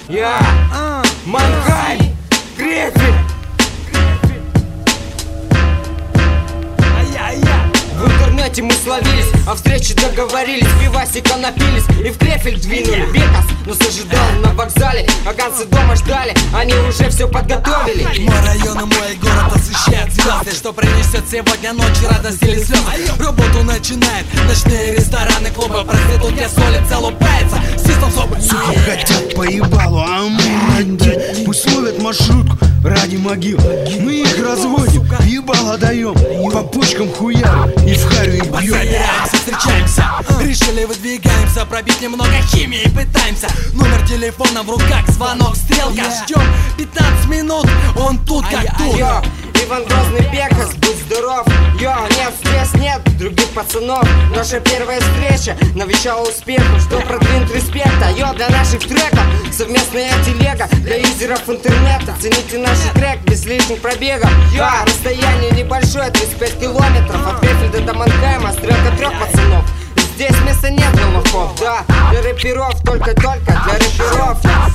Я Манхайм, Грефель. В интернете мы словились, о встрече договорились, пивасика напились и в Крефель двинули. Бекас нас ожидал на вокзале, а ганцы дома ждали, они уже все подготовили. Мой район и мой город освещает звезды, что принесет сегодня ночь, радость или слезы. Работу начинает, ночные рестораны, клубы, проститутки с улицы лупается. Систем зубы. Суки хотят по ебалу, а мы ради. Пусть ловят маршрутку ради могил. Мы их разводим, ебало даем, по почкам хуярим и в харю им бьем. Собираемся, встречаемся, решили выдвигаемся, пробить немного химии пытаемся. Номер телефона в руках, звонок, стрелка. Ждем 15 минут, он тут как тут. Йо, Иван Грозный Бекас, будь здоров. Йо, нет, стресс, нет других пацанов. Наша первая встреча навещала успеху, что продвинут респекта. Йо, для наших треков совместная телега, для юзеров интернета. Цените наш трек без лишних пробегов. Йо, расстояние небольшое, 35 километров от Крефельда до Манхайма, стрелка 3 пацанов. Здесь места нет для лохов, да, для рэперов, только для рэперов.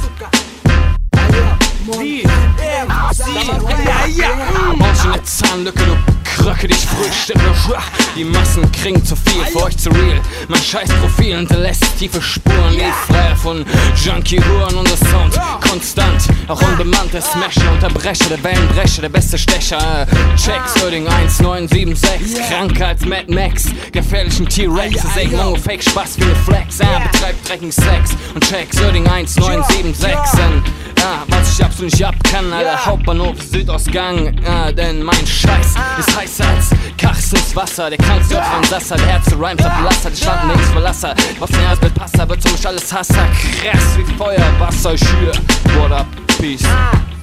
Manche Zahnlücke, du kröcke dich Frühstück. Die Massen kriegen zu viel, für euch zu real. Mein Scheißprofil hinterlässt tiefe Spuren. Die Freier von Junkie-Huren, unser Sound konstant. Auch unbemannte Smasher, Unterbrecher, der Wellenbrecher, der beste Stecher. Checks, Loading 1976, kranker als Mad Max. Gefährlichen T-Rex, das Egg Mongo, Fake Spaß wie ne Flex. Betreibt Drecking Sex und Checks, Loading 1976. Was ich absolut nicht ab kann, Alter, Hauptbahnhof, Südausgang, denn mein Scheiß ist heißer als Karstens Wasser. Der krankste von Sasser, der Ärzte Rhymes Ablasser, die Schlangen links Verlasser. Auf den Ersbild Passer wird zum mich alles Hasser, krass wie Feuer, Wasser, Schür, what up, peace.